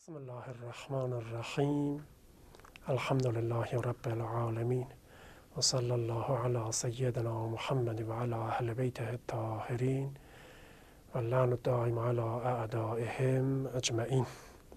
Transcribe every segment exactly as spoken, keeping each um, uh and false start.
بسم الله الرحمن الرحیم. الحمد لله رب العالمین و صلی الله علی سیدنا محمد و علی اهل بیته الطاهرین و اللعن الدائم علی اعدائهم اجمعین.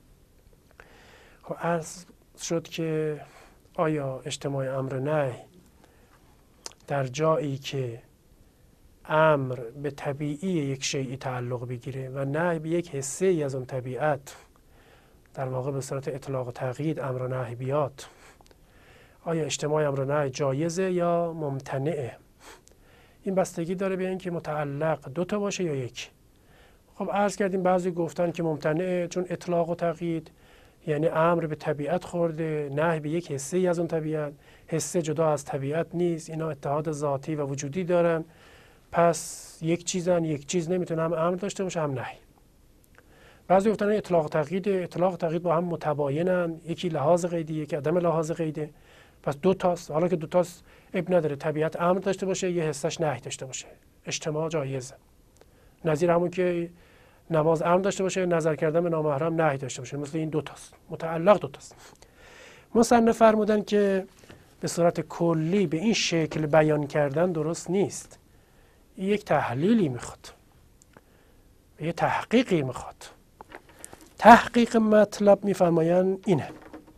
خب عرض شد که آیا اجتماع امر نهی در جایی که امر به طبیعی یک شیئی تعلق بگیره و نهی به یک حصه ای از اون طبیعت، در واقع به صورت اطلاق و تقیید امر و نهی بیاد، آیا اجتماع امر و نهی جایزه یا ممتنعه؟ این بستگی داره به اینکه متعلق دو تا باشه یا یک. خب عرض کردیم بعضی گفتن که ممتنعه، چون اطلاق و تقیید یعنی امر به طبیعت خورده، نهی به یک حصه ای از اون طبیعت، حصه جدا از طبیعت نیست، اینا اتحاد ذاتی و وجودی دارن، پس یک چیزن، یک چیز نمیتونه هم امر داشته باشه هم نهی. بعضی گفتن اطلاق و تقیید، اطلاق و تقیید با هم متباینن، یکی لحاظ قیدی یکی عدم لحاظ قیده، پس دو تاست. حالا که دو تاست اب نداره، طبیعت امر داشته باشه یه حصش نهی داشته باشه، اجتماع جایزه. نظیر همون که نماز امر داشته باشه، نظر کردن به نامحرم نهی داشته باشه، مثل این دو تاست، متعلق دو تاست. مصنف فرمودن که به صورت کلی به این شکل بیان کردن درست نیست، این یک تحلیلی میخواد، یه تحقیقی میخواد. تحقیق مطلب میفرمایند اینه،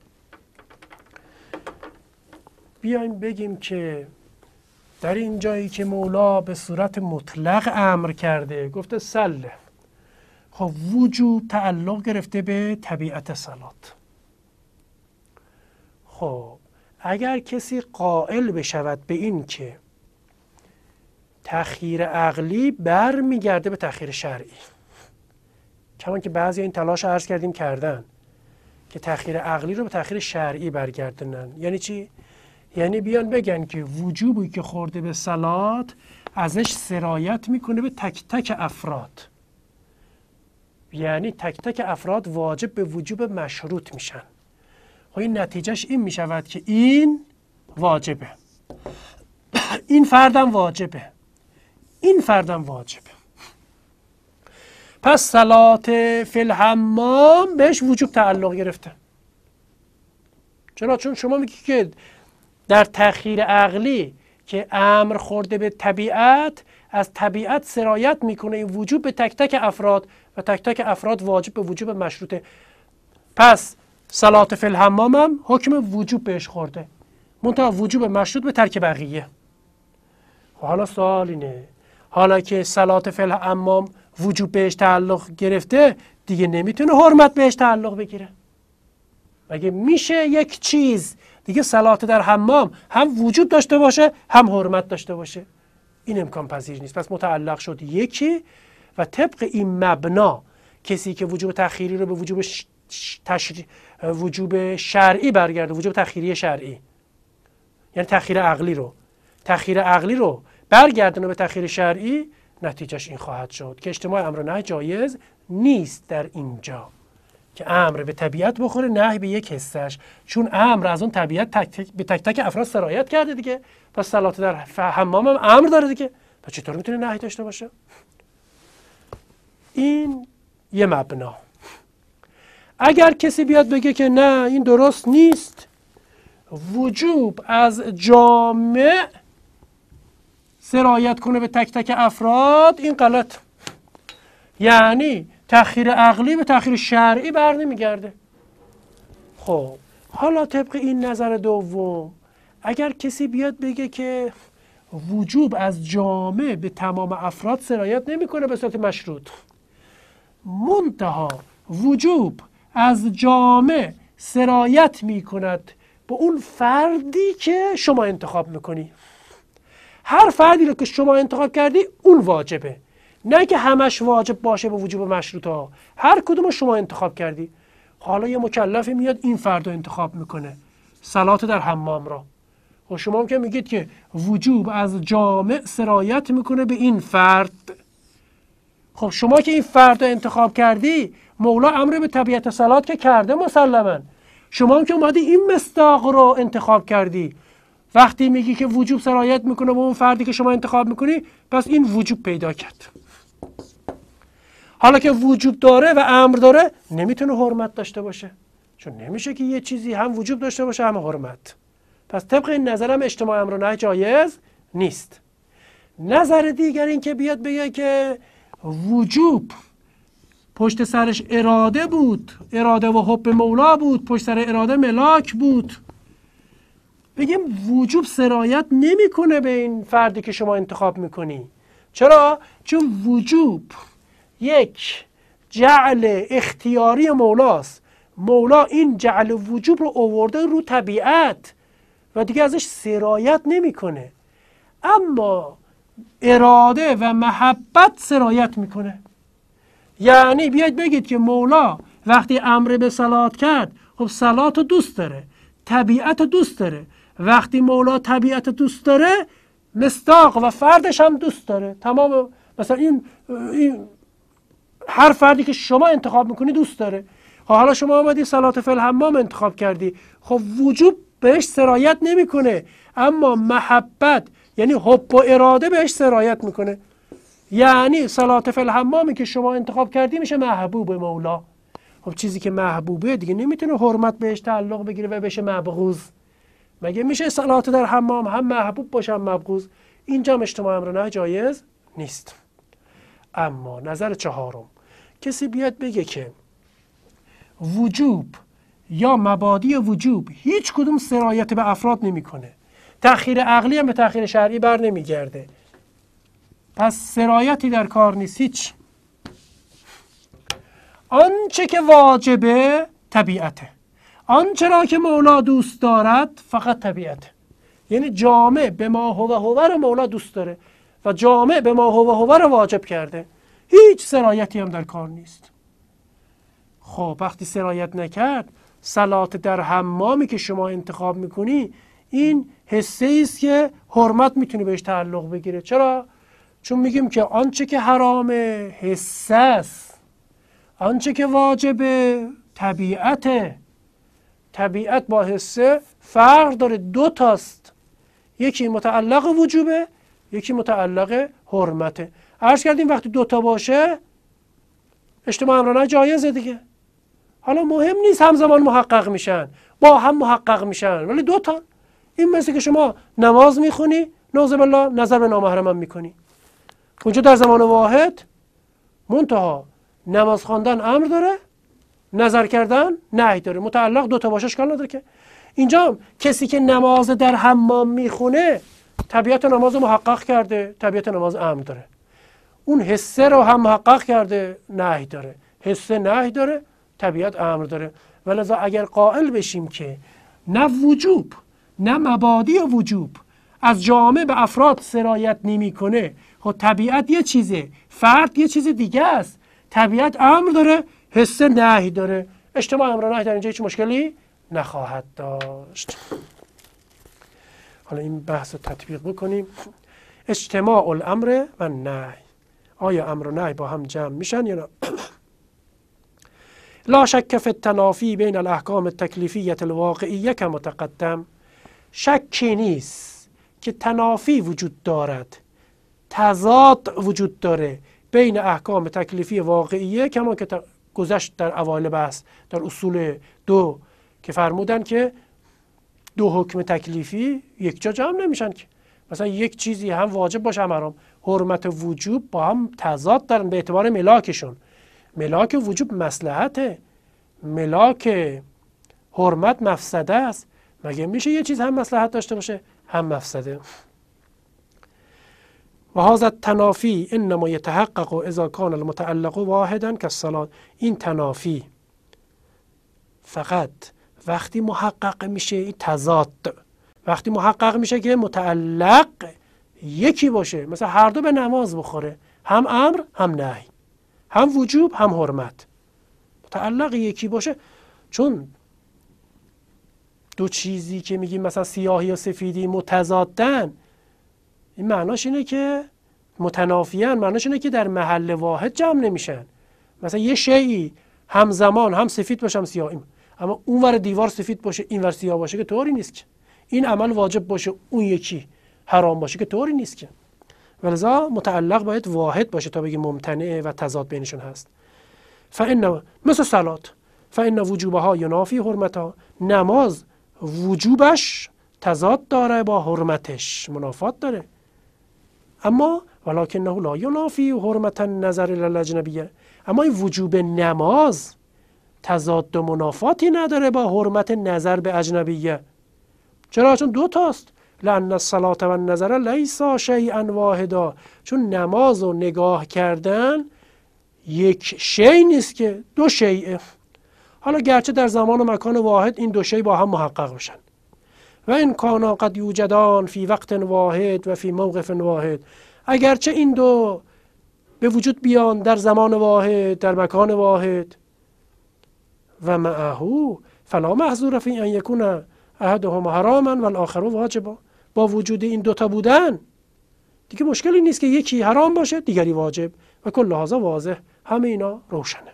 بیایم بگیم که در این جایی که مولا به صورت مطلق امر کرده، گفته سله، خب وجوب تعلق گرفته به طبیعت صلات. خب اگر کسی قائل بشود به این که تأخیر عقلی بر میگرده به تأخیر شرعی، کمان که بعضی این تلاش عرض کردیم کردن که تأخیر عقلی رو به تأخیر شرعی برگردونن. یعنی چی؟ یعنی بیان بگن که وجوبی که خورده به صلات ازش سرایت میکنه به تک تک افراد، یعنی تک تک افراد واجب به وجوب مشروط میشن. خب این نتیجهش این میشود که این واجبه، این فردم واجبه، این فردم واجبه، پس صلات فی الحمام بهش وجوب تعلق گرفته. چرا؟ چون شما میگی که در تأخیر عقلی که امر خورده به طبیعت، از طبیعت سرایت میکنه این وجوب به تک تک افراد و تک تک افراد واجب به وجوب مشروطه، پس صلات فی الحمام هم حکم وجوب بهش خورده، منتها وجوب مشروط به ترک بقیه. حالا سوال اینه، حالا که صلات فی الحمام وجوب بهش تعلق گرفته، دیگه نمیتونه حرمت بهش تعلق بگیره. مگه میشه یک چیز دیگه صلات در حمام هم وجود داشته باشه هم حرمت داشته باشه؟ این امکان پذیر نیست. پس متعلق شد یکی و طبق این مبنا کسی که وجوب تأخیری رو به وجوب تشری... وجوب شرعی برگرده، وجوب تأخیری شرعی، یعنی تأخیر عقلی رو تأخیر عقلی رو برگردونه به تأخیر شرعی، نتیجهش این خواهد شد که اجتماع امر و نهی جایز نیست در اینجا که امر به طبیعت بخوره نهی به یک حصهش، چون امر از اون طبیعت تک تک به تک تک افراد سرایت کرده دیگه، پس صلات در حمام هم امر داره دیگه، پس چطور میتونه نهی داشته باشه؟ این یه مبنا. اگر کسی بیاد بگه که نه این درست نیست، وجوب از جامع سرایت کنه به تک تک افراد، این غلط، یعنی تأخیر عقلی به تأخیر شرعی بر نمیگرده. خب حالا طبق این نظر دوم، اگر کسی بیاد بگه که وجوب از جامع به تمام افراد سرایت نمیکنه به صورت مشروط، منتها وجوب از جامع سرایت میکند به اون فردی که شما انتخاب میکنی، هر فردی رو که شما انتخاب کردی اون واجبه، نه که همش واجب باشه به وجوب مشروطه، هر کدوم شما انتخاب کردی. حالا یه مکلفی میاد این فرد رو انتخاب میکنه، صلات در حمام را، و شما هم که میگید که وجوب از جامع سرایت میکنه به این فرد، خب شما که این فرد رو انتخاب کردی، مولا امر به طبیعت صلات که کرده مسلما، شما هم که اومدی این مصداق رو انتخاب کردی، وقتی میگی که وجوب سرایت میکنه به اون فردی که شما انتخاب میکنی، پس این وجوب پیدا کرد. حالا که وجوب داره و امر داره نمیتونه حرمت داشته باشه، چون نمیشه که یه چیزی هم وجوب داشته باشه هم حرمت. پس طبق این نظرم اجتماع امر و نهی جایز نیست. نظر دیگر این که بیاد بگه که وجوب پشت سرش اراده بود، اراده و حب مولا بود، پشت سر اراده ملاک بود، بگیم وجوب سرایت نمیکنه به این فردی که شما انتخاب میکنی. چرا؟ چون وجوب یک جعل اختیاری مولاست. مولا این جعل وجوب رو آورده رو طبیعت و دیگه ازش سرایت نمیکنه. اما اراده و محبت سرایت میکنه. یعنی بیاید بگید که مولا وقتی امر به صلات کرد، خب صلات رو دوست داره، طبیعت رو دوست داره. وقتی مولا طبیعت دوست داره، مصداق و فردش هم دوست داره. تمام مثلا این, این هر فردی که شما انتخاب میکنی دوست داره. حالا شما آمدی صلات فی الحمام انتخاب کردی، خب وجوب بهش سرایت نمیکنه، اما محبت یعنی حب و اراده بهش سرایت میکنه. یعنی صلات فی الحمامی که شما انتخاب کردی میشه محبوب مولا. خب چیزی که محبوبه دیگه نمیتونه حرمت بهش تعلق بگیره و بشه مبغوض. مگه میشه صلات در حمام هم محبوب باشه هم مبغوض؟ اینجا هم اجتماع امر و نهی جایز نیست. اما نظر چهارم، کسی بیاد بگه که وجوب یا مبادی وجوب هیچ کدوم سرایت به افراد نمیکنه، تأخیر عقلی هم به تأخیر شرعی بر نمیگرده، پس سرایتی در کار نیست. هیچ آنچه که واجبه طبیعته، آنچه را که مولا دوست دارد فقط طبیعته. یعنی جامع به ما هو هو رو مولا دوست داره و جامع به ما هو هو رو واجب کرده، هیچ سرایتی هم در کار نیست. خب وقتی سرایت نکرد، صلات در حمامی که شما انتخاب میکنی این حسه است که حرمت میتونه بهش تعلق بگیره. چرا؟ چون میگیم که آنچه که حرامه حسه است، آنچه که واجبه طبیعته. طبیعت با حسه فرق داره، دو تاست، یکی متعلق وجوبه، یکی متعلق حرمته. عرض کردیم وقتی دو تا باشه اجتماع امر و نهی جایزه دیگه. حالا مهم نیست همزمان محقق میشن، با هم محقق میشن، ولی دو تا. این مثل که شما نماز میخونی، نعوذ بالله نظر به نامحرم هم میکنی، اونجا در زمان واحد، منتها نماز خواندن امر داره، نظر کردن نهی داره، متعلق دو تا باشه اشکال نداره که. اینجا کسی که نماز در حمام میخونه طبیعت نماز محقق کرده، طبیعت نماز امر داره. اون حسه رو هم محقق کرده، نهی داره، حسه نهی داره، طبیعت امر داره. ولذا اگر قائل بشیم که نه وجوب نه مبادی وجوب از جامع به افراد سرایت نمیکنه، خب طبیعت یه چیزه، فرد یه چیز دیگه است. طبیعت امر داره، حسه نهی داره، اجتماع امر و نهی در اینجا هیچ مشکلی نخواهد داشت. حالا این بحث رو تطبیق بکنیم. اجتماع الامر و نهی، آیا امر و نهی با هم جمع میشن یا نه؟ لا شک فی التنافی بین الاحکام التکلیفیه الواقعیه که متقدم. شکی نیست که تنافی وجود دارد، تضاد وجود داره بین احکام تکلیفی واقعیه، کما که گذشت در اوایل بحث در اصول دو که فرمودن که دو حکم تکلیفی یک جا جمع نمیشن که. مثلا یک چیزی هم واجب باشه هم حرام، حرمت وجوب با هم تضاد دارن به اعتبار ملاکشون. ملاک وجوب مصلحته، ملاک حرمت مفسده است. مگه میشه یه چیز هم مصلحت داشته باشه هم مفسده؟ و هذا التنافی انما یتحقق اذا کان المتعلق واحدا کالصلاة. این تنافی فقط وقتی محقق میشه، این تضاد وقتی محقق میشه که متعلق یکی باشه، مثلا هر دو به نماز بخوره، هم امر هم نهی، هم وجوب هم حرمت، متعلق یکی باشه. چون دو چیزی که میگیم مثلا سیاهی و سفیدی متضادن، این معناش اینه که متنافیان، معناش اینه که در محل واحد جمع نمیشن. مثلا یه شیئی همزمان هم سفید باشه هم سیاه، اما اون ور دیوار سفید باشه این ور سیاه باشه که طوری نیست که. این عمل واجب باشه اون یکی حرام باشه که طوری نیست که. ولذا متعلق باید واحد باشه تا بگی ممتنع و تضاد بینشون هست. فإن مثل صلات فإن وجوبها ینافی حرمتها، نماز وجوبش تضاد داره با حرمتش، منافات داره. اما ولکنه لا ینافی حرمت النظر الی الاجنبیه، اما این وجوب نماز تضاد و منافاتی نداره با حرمت نظر به اجنبیه. چرا؟ چون دو تاست. لأن الصلاة و النظر لیس شیئا واحدا، چون نماز و نگاه کردن یک شی نیست که دو شیء. حالا گرچه در زمان و مکان واحد این دو شی با هم محقق بشن، و این کانا قد یوجدان فی وقت واحد و فی موقف واحد، اگرچه این دو به وجود بیان در زمان واحد در مکان واحد، و معه فلا محظور فی ان یکون احدهما حراما و الاخر واجبا، با وجود این دوتا بودن دیگه مشکلی نیست که یکی حرام باشه دیگری واجب، و کل هذا واضح، همه اینا روشنه.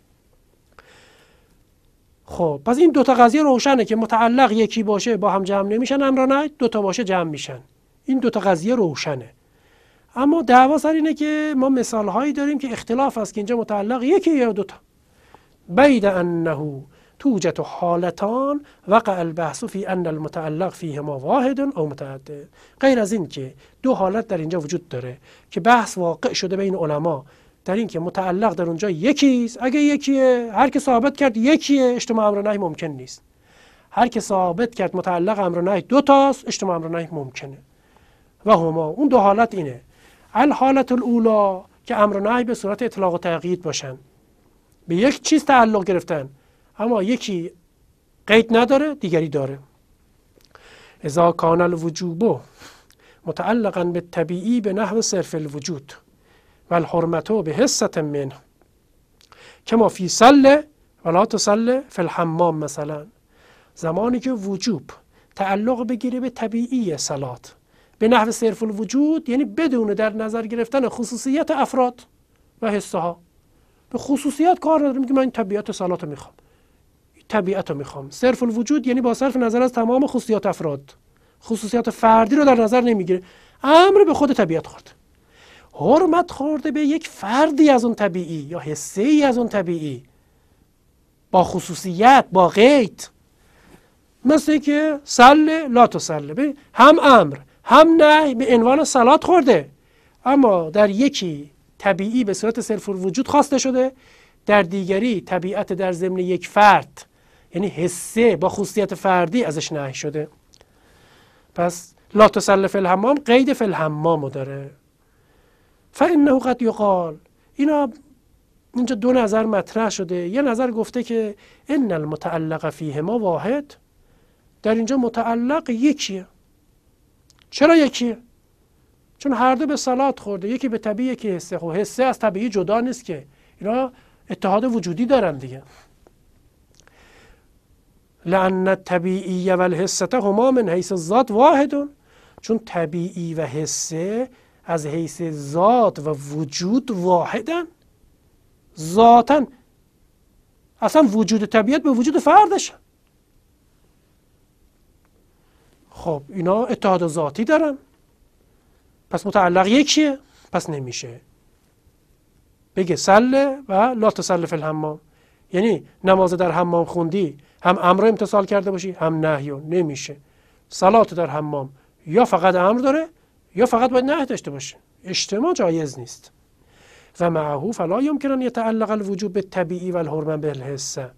خب پس این دوتا قضیه روشنه که متعلق یکی باشه با هم جمع نمیشن، امر و نهی، دوتا باشه جمع میشن. این دوتا قضیه روشنه. اما دعوا سر اینه که ما مثال هایی داریم که اختلاف است که اینجا متعلق یکی یا دوتا. بید انه توجد حالتان وقع البحث فی ان المتعلق فیهما واحد او متعدد. غیر از این که دو حالت در اینجا وجود داره که بحث واقع شده بین علما در این که متعلق در اونجا یکیست. اگه یکیه، هر که ثابت کرد یکیه، اجتماع امر و نهی ممکن نیست. هر که ثابت کرد متعلق امر و نهی دو تاست، اجتماع امر و نهی ممکنه. و هما، اون دو حالت اینه: الحالت الاولا که امر و نهی به صورت اطلاق و تقیید باشن، به یک چیز تعلق گرفتن اما یکی قید نداره دیگری داره. اذا کان الوجوب متعلقا بالطبیعی به نحو صرف الوجود و الحرمت به حصة منه کما فی صل ولا تصل فی الحمام. مثلا زمانی که وجوب تعلق بگیره به طبیعی صلات به نحو صرف الوجود، یعنی بدون در نظر گرفتن خصوصیت افراد و حصه ها، به خصوصیت کار نداریم که من این طبیعت صلات رو میخوام، طبیعت رو میخوام. صرف الوجود یعنی با صرف نظر از تمام خصوصیات افراد، خصوصیات فردی رو در نظر نمیگیره، امر به خود طبیعت خورده، حرمت خورده به یک فردی از اون طبیعی یا حصه ای از اون طبیعی با خصوصیت، با قید. مثل که صل لا تصل، هم امر هم نهی به عنوان صلات خورده، اما در یکی طبیعی به صورت صرف الوجود خواسته شده، در دیگری طبیعت در ضمن یک فرد یعنی حصه با خصوصیت فردی ازش نهی شده. پس لا تصل فی الحمام قید فی الحمام داره. فانه قد یقال، اینا اینجا دو نظر مطرح شده. یه نظر گفته که ان المتعلق فیهما واحد، در اینجا متعلق یکیه. چرا یکیه؟ چون هر دو به صلات خورده، یکی به طبیعی یکی حصه. خب حصه از طبیعی جدا نیست که، اینا اتحاد وجودی دارن دیگه. لأن الطبیعی و الحصه هما من حیث الذات واحد، چون طبیعی و حصه از حیث ذات و وجود واحدن. ذاتن اصلا وجود طبیعت به وجود فردش. خب اینا اتحاد ذاتی دارن، پس متعلق یکیه، پس نمیشه بگه صل و لا تصل فی الحمام، یعنی نماز در حمام خوندی هم امر رو امتثال کرده باشی هم نهی، نمیشه. صلات در حمام یا فقط امر داره یا فقط باید نهی داشته باشه، اجتماع جایز نیست. و معه فلا یمکن ان یتعلق الوجوب بالطبیعی و الحرمه بالحصه،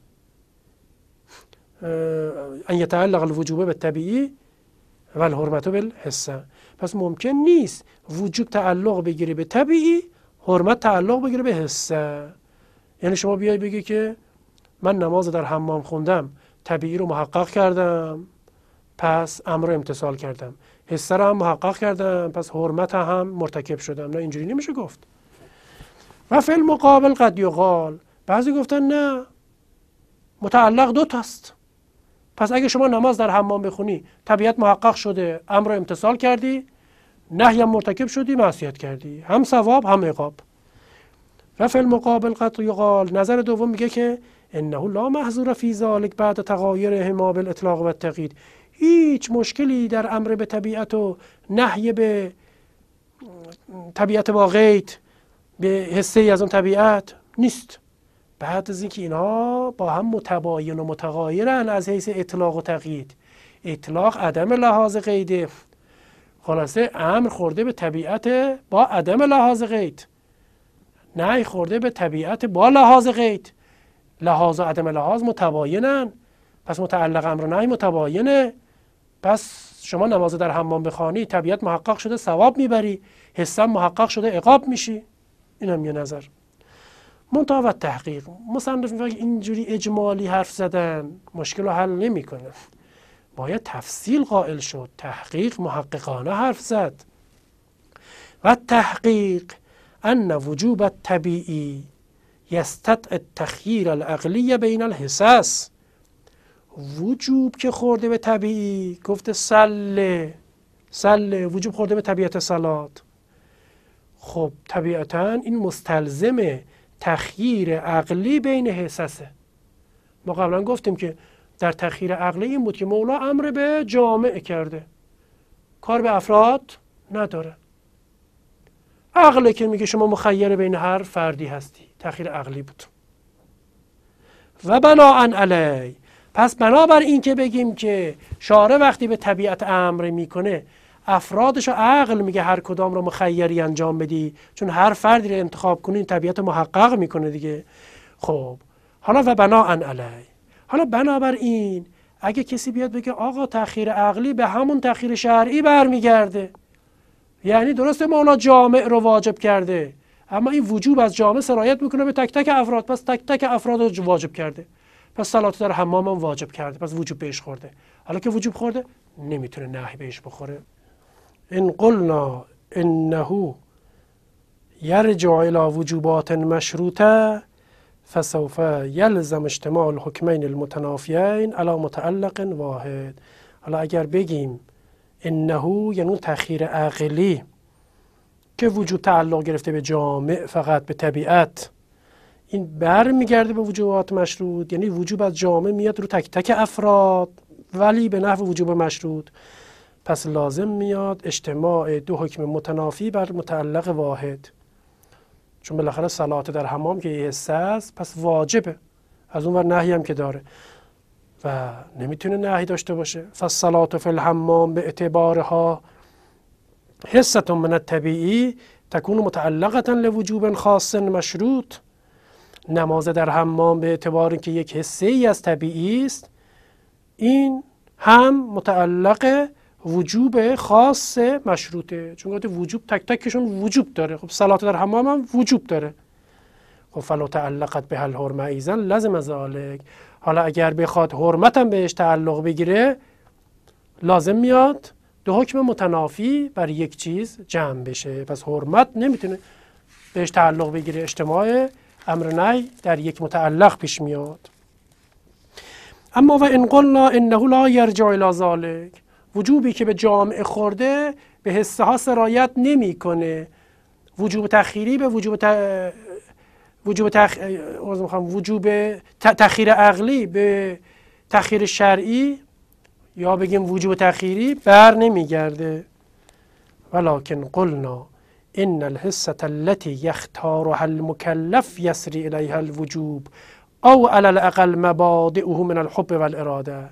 ان یتعلق الوجوب بالطبیعی و الحرمه بالحصه. پس ممکن نیست وجوب تعلق بگیره به طبیعی، حرمت تعلق بگیره به حصه. یعنی شما بیای بگی که من نماز در حمام خوندم، طبیعی رو محقق کردم پس امر رو امتثال کردم، حصه رو هم محقق کردم پس حرمت هم مرتکب شدم. نه، اینجوری نمیشه گفت. و فی المقابل قد یقال، بعضی گفتن نه متعلق دو تاست، پس اگه شما نماز در حمام بخونی طبیعت محقق شده، امر رو امتثال کردی، نهی هم مرتکب شدی، معصیت کردی، هم ثواب هم عقاب. و فی المقابل قد یقال، نظر دوم میگه که انه لا محظور فی ذلک بعد تغایرهما بالاطلاق و التقیید، هیچ مشکلی در امر به طبیعت و نهی به طبیعت با قید به حسه ای از اون طبیعت نیست. بعد از اینکه اینها با هم متباین و متغایرن از حیث اطلاق و تقیید، اطلاق عدم لحاظ قیده، خلاصه امر خورده به طبیعت با عدم لحاظ قید، نهی خورده به طبیعت با لحاظ قید، لحاظ و عدم لحاظ متباینن، پس متعلق امر و نهی متباینه. پس شما نماز در حمام بخوانی طبیعت محقق شده ثواب میبری، حسم محقق شده عقاب میشی. این هم یه نظر. منتها و تحقیق مصنف میگه اینجوری اجمالی حرف زدن مشکل رو حل نمیکنه، باید تفصیل قائل شد، تحقیق محققانه حرف زد. و تحقیق ان وجوب الطبیعی یستدعی التخییر العقلی بین الحساس. وجوب که خورده به طبیعی، گفته سله سله وجوب خورده به طبیعت صلات، خب طبیعتا این مستلزم تخییر عقلی بین حساسه. ما قبلا گفتیم که در تخییر عقلی این بود که مولا امر به جامع کرده، کار به افراد نداره. عقله که میگه شما مخیر بین هر فردی هستی، تخییر عقلی بود. و بناء علی، پس بنابر این که بگیم که شارع وقتی به طبیعت امر میکنه افرادش رو عقل میگه هر کدام رو مخیری انجام بدی، چون هر فردی رو انتخاب کنی طبیعت محقق میکنه دیگه. خب حالا و بناء علی، حالا بنابر این اگه کسی بیاد بگه آقا تخییر عقلی به همون تخییر شرعی برمیگرده، یعنی درسته مولا جامع رو واجب کرده اما این وجوب از جامع سرایت میکنه به تک تک افراد، پس تک تک افراد رو واجب کرده، پس صلات در حمام هم واجب کرده، پس وجوب بهش خورده. حالا که وجوب خورده نمیتونه نهی بهش بخوره. ان قلنا انه یرجع الی وجوبات مشروطه فسوف یلزم اجتماع الحکمین المتنافیین علی متعلق واحد. حالا اگر بگیم انه یعنی تخییر عقلی که وجود تعلق گرفته به جامع فقط به طبیعت، این بر میگرده به وجوبات مشروط، یعنی وجوب از جامع میاد رو تک تک افراد ولی به نحو وجوب مشروط، پس لازم میاد اجتماع دو حکم متنافی بر متعلق واحد، چون بالاخره صلات در حمام که یه حصه است پس واجبه، از اون ور نهی هم که داره و نمیتونه نهی داشته باشه. فالصلات فی الحمام به اعتبارها حصة من الطبیعی تکون متعلقة لوجوب خاص مشروط. نماز در حمام به اعتبار که یک حصه ای از طبیعی است، این هم متعلق وجوب خاص مشروطه، چون گفته وجوب تک تکشون وجوب داره. خب صلات در حمام هم وجوب داره. خب فلو تعلقت به الحرمه ایزن لازم ذالک. حالا اگر بخواد حرمت هم بهش تعلق بگیره لازم میاد دو حکم متنافی بر یک چیز جمع بشه، پس حرمت نمیتونه بهش تعلق بگیره، اجتماع امر نهی در یک متعلق پیش میاد. اما و ان قلنا انه لا یرجع الی ذلک، وجوبی که به جامع خورده به حصه ها سرایت نمیکنه، وجوب تخییری به وجوب ت... وجوب تخ... وجوب تخییر عقلی به تخییر شرعی یا بگیم وجوب تخییری بر نمیگرده. ولکن قلنا ان الحصة التي يختارها المكلف يسري الیها الوجوب او على الاقل مبادئه من الحب والاراده.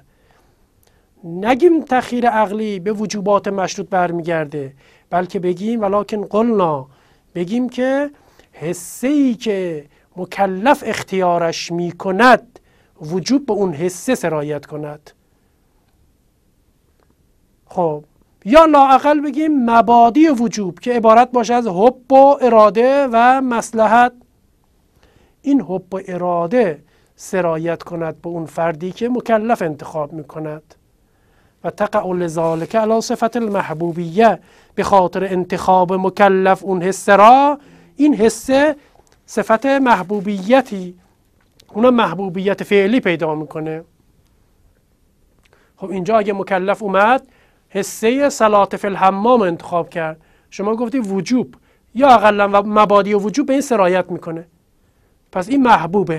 نگیم تخییر عقلی به وجوبات مشروط برمیگرده، بلکه بگیم ولکن قلنا، بگیم که حسه‌ای که مکلف اختیارش میکند وجوب به اون حسه سرایت کند. خب یا لااقل بگیم مبادی وجوب که عبارت باشه از حب و اراده و مصلحت، این حب و اراده سرایت کند به اون فردی که مکلف انتخاب میکند. و تقع لذالک علی صفت المحبوبیه، به خاطر انتخاب مکلف اون حسه را، این حسه صفت محبوبیتی، اونم محبوبیت فعلی پیدا میکنه. خب اینجا اگه مکلف اومد حسه صلات فی الحمام انتخاب کرد، شما گفتی وجوب یا اقلا و مبادی و وجوب به این سرایت میکنه، پس این محبوبه.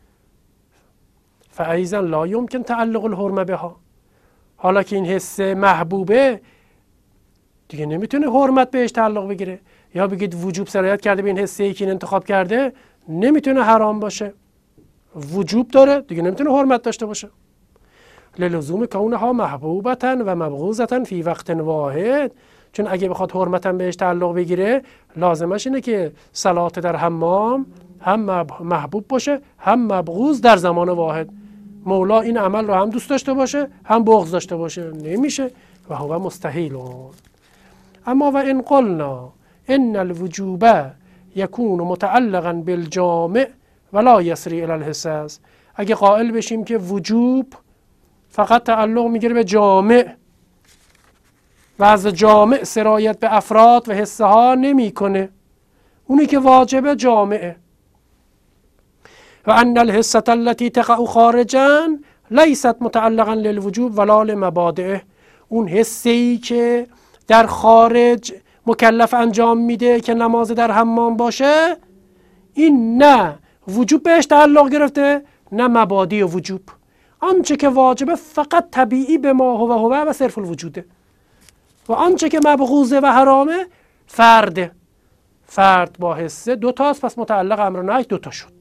فایضا لا یمکن تعلق الحرمه بها، حالا که این حسه محبوبه دیگه نمیتونه حرمت بهش تعلق بگیره. یا بگید وجوب سرایت کرده به این حسه که این انتخاب کرده، نمیتونه حرام باشه. وجوب داره دیگه نمیتونه حرمت داشته باشه. للزوم کونها محبوبتا و مبغوضتا فی وقت واحد، چون اگه بخواد حرمتا بهش تعلق بگیره لازمش اینه که صلات در حمام هم محبوب باشه هم مبغوض در زمان واحد. مولا این عمل رو هم دوست داشته باشه هم بغض داشته باشه، نمیشه و هو مستحیل. اما و ان قلنا ان الوجوب یکون متعلقا بالجامع ولا یسری الی الحساس، اگه قائل بشیم که وجوب فقط تعلق میگیره به جامع و از جامع سرایت به افراد و حصه ها نمیکنه، اونی که واجب جامعه، و ان الحصه التي تقع خارجا لیست متعلقا للوجوب ولا لمبادئه، اون حسه‌ای که در خارج مکلف انجام میده که نماز در حمام باشه، این نه وجوب بهش تعلق گرفته نه مبادی و وجوب. آنچه که واجبه فقط طبیعی به ما هو هو و صرف الوجوده، و آنچه که مبغوضه و حرامه فرده. فرد با حسه دو تاست، پس متعلق امر و نهی دو تا شد.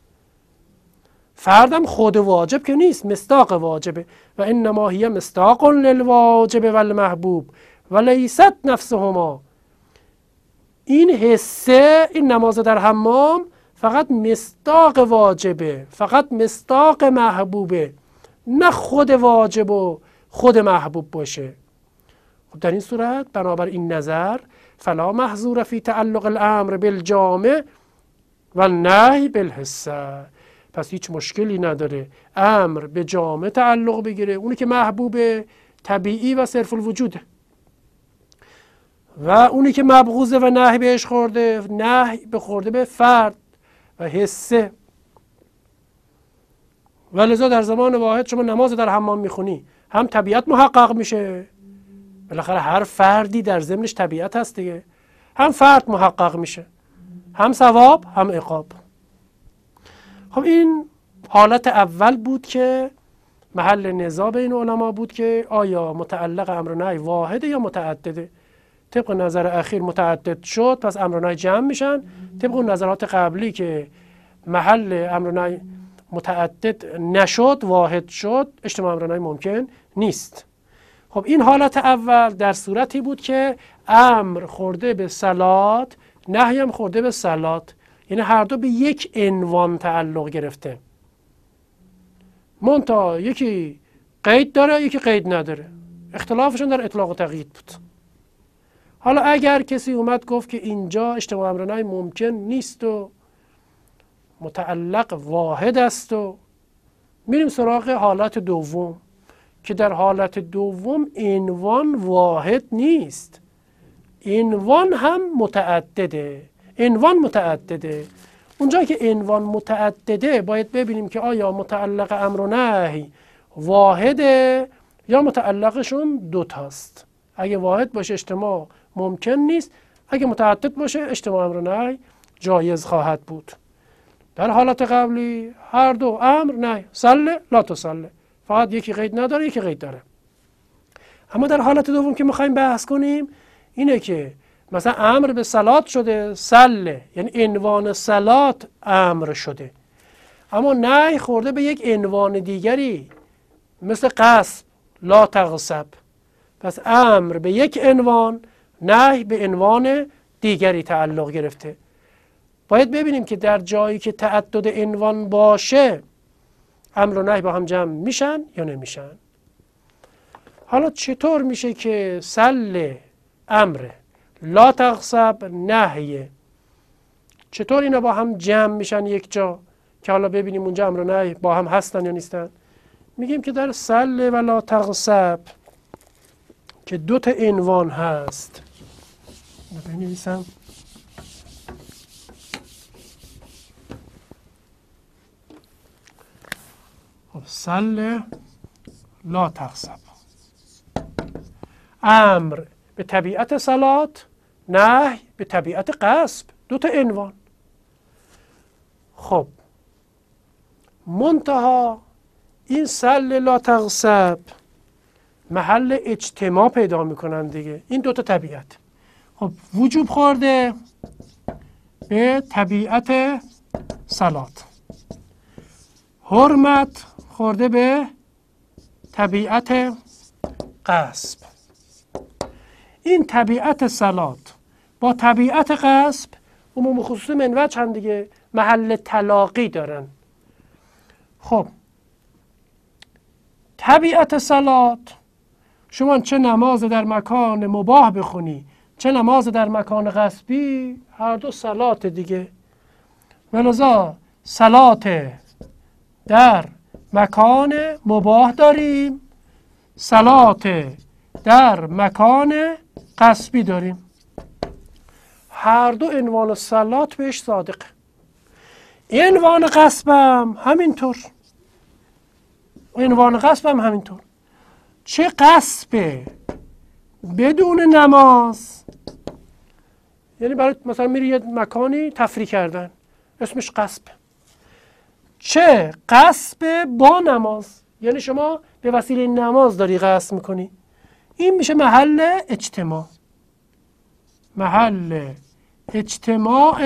فردم خود واجب که نیست، مصداق واجبه. و انما هی مصداق للواجب و المحبوب و لیست نفسهما. این حسه، این نماز در حمام فقط مصداق واجبه، فقط مصداق محبوبه، نه خود واجب و خود محبوب باشه. خب در این صورت بنابر این نظر فلا محظور فی تعلق الامر بالجامع و النهی بالحسه، پس هیچ مشکلی نداره امر به جامع تعلق بگیره، اونی که محبوب طبیعی و صرف الوجوده، و اونی که مبغوضه و نهی بهش خورده، نهی به خورده به فرد و حسه. و لذا در زمان واحد شما نماز در حمام میخونی، هم طبیعت محقق میشه، بالاخره هر فردی در ضمنش طبیعت هست دیگه، هم فرد محقق میشه، هم ثواب هم عقاب. خب این حالت اول بود که محل نزاع بین علما بود که آیا متعلق امر و نهی واحده یا متعدده. طبق نظر اخیر متعدد شد، پس امر و نهی جمع میشن. طبق اون نظرات قبلی که محل امر و نهی متعدد نشد واحد شد، اجتماع امر و نهی ممکن نیست. خب این حالت اول در صورتی بود که امر خورده به صلات، نهی هم خورده به صلات، یعنی هر دو به یک عنوان تعلق گرفته. منتها یکی قید داره یکی قید نداره، اختلافشون در اطلاق و تقیید بود. حالا اگر کسی اومد گفت که اینجا اجتماع امر و نهی ممکن نیست و متعلق واحد است، و میریم سراغ حالت دوم که در حالت دوم عنوان واحد نیست، عنوان هم متعدده. عنوان متعدده. اونجا که عنوان متعدده باید ببینیم که آیا متعلق امر و نهی واحده یا متعلقشون دوتاست. اگه واحد باشه اجتماع ممکن نیست، اگه متعدد باشه اجتماع امر و نهی جایز خواهد بود. در حالت قبلی هر دو امر نهی، صل لا تصل، فقط یکی قید نداره یکی قید داره. اما در حالت دوم که میخوایم بحث کنیم اینه که مثلا امر به صلات شده، صل یعنی عنوان صلات امر شده، اما نهی خورده به یک عنوان دیگری مثل غصب، لا تغصب. پس امر به یک عنوان، نهی به عنوان دیگری تعلق گرفته. باید ببینیم که در جایی که تعدد عنوان باشه امر و نهی با هم جمع میشن یا نمیشن. حالا چطور میشه که صل امر، لا تغصب نهیه، چطور اینا با هم جمع میشن یک جا که حالا ببینیم اونجا امر و نهی با هم هستن یا نیستن؟ میگیم که در صل و لا تغصب که دو تا عنوان هست، بنویسم صل لا تغصب، امر به طبیعت صلات، نهی به طبیعت غصب، دو تا عنوان. خب منتها این صل لا تغصب محل اجتماع پیدا میکنن دیگه. این دوتا طبیعت. خب وجوب خورده به طبیعت صلات، حرمت خورده به طبیعت غصب. این طبیعت صلات با طبیعت غصب عموم خصوص من وجه هم دیگه محل تلاقی دارن. خب طبیعت صلات، شما چه نماز در مکان مباح بخونی چه نماز در مکان غصبی، هر دو صلات دیگه. ولذا صلات در مکان مباح داریم، صلات در مکان غصبی داریم. هر دو عنوان صلات بهش صادقه. عنوان غصب هم همینطور، عنوان غصب هم همینطور. چه غصب بدون نماز، یعنی برای مثلا میری یه مکانی تفریح کردن اسمش غصب، چه غصب با نماز، یعنی شما به وسیله نماز داری غصب میکنی، این میشه محل اجتماع. محل اجتماع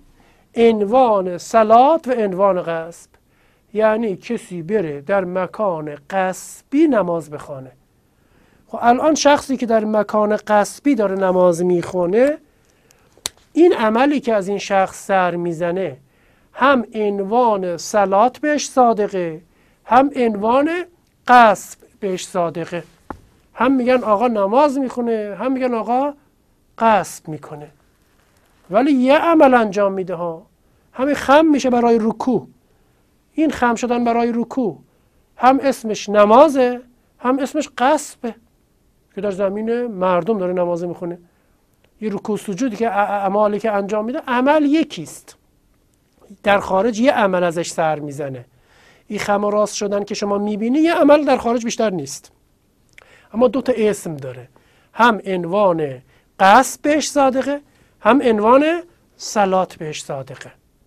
عنوان صلات و عنوان غصب، یعنی کسی بره در مکان غصبی نماز بخونه. خب الان شخصی که در مکان غصبی داره نماز میخونه، این عملی که از این شخص سر میزنه هم عنوان صلات بهش صادقه، هم عنوان غصب بهش صادقه. هم میگن آقا نماز میخونه، هم میگن آقا غصب میکنه، ولی یه عمل انجام میده ها. همین خم میشه برای رکوع، این خم شدن برای رکوع هم اسمش نمازه هم اسمش غصبه که در زمین مردم داره نماز میخونه. یه رکوع سجودی که اعمالی که انجام میده عمل یکیست، در خارج یه عمل ازش سر میزنه. این خم و راست شدن که شما میبینی یه عمل در خارج بیشتر نیست، اما دو تا اسم داره، هم عنوان غصب بهش صادقه هم عنوان صلات بهش صادقه.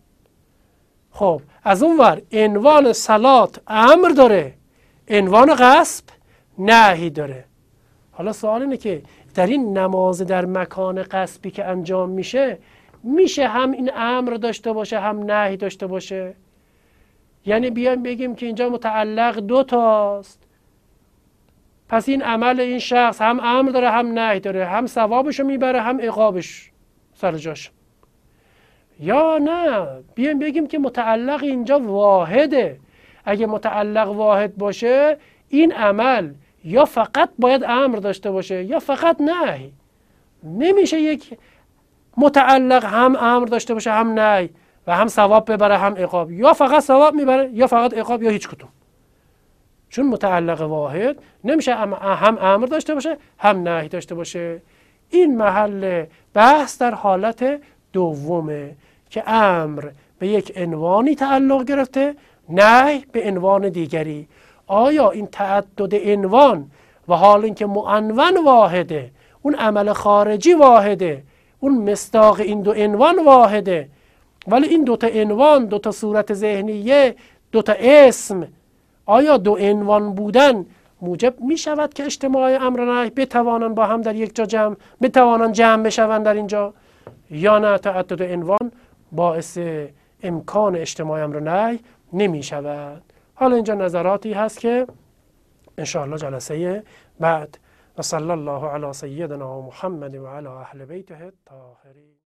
خب از اون ور عنوان صلات امر داره، عنوان غصب نهی داره. حالا سوال اینه که در این نماز در مکان غصبی که انجام میشه، میشه هم این امر داشته باشه هم نهی داشته باشه؟ یعنی بیایم بگیم که اینجا متعلق دو تاست، پس این عمل این شخص هم امر داره هم نهی داره، هم ثوابشو میبره هم عقابش سر جاش. یا نه بیایم بگیم که متعلق اینجا واحده. اگه متعلق واحد باشه این عمل یا فقط باید امر داشته باشه یا فقط نهی. نمیشه یک متعلق هم امر داشته باشه هم نهی و هم ثواب ببره هم عقاب، یا فقط ثواب میبره یا فقط عقاب یا هیچ کدوم. چون متعلق واحد نمیشه هم امر داشته باشه هم نهی داشته باشه. این محل بحث در حالت دومه که امر به یک عنوانی تعلق گرفته، نهی به عنوان دیگری. آیا این تعدد عنوان و حال اینکه معنون واحده، اون عمل خارجی واحده، اون مصداق این دو عنوان واحده، ولی این دوتا عنوان، دوتا صورت ذهنیه، دوتا اسم، آیا دو عنوان بودن موجب می شود که اجتماع امر و نهی بتوانند با هم در یک جا جمع بتوانند جمع بشوند در اینجا، یا نه تعدد عنوان باعث امکان اجتماع امر و نهی نمی شود. حالا اینجا نظراتی هست که انشاءالله جلسه بعد. و صلی الله علی سیدنا محمد و علی اهل بیته الطاهرین.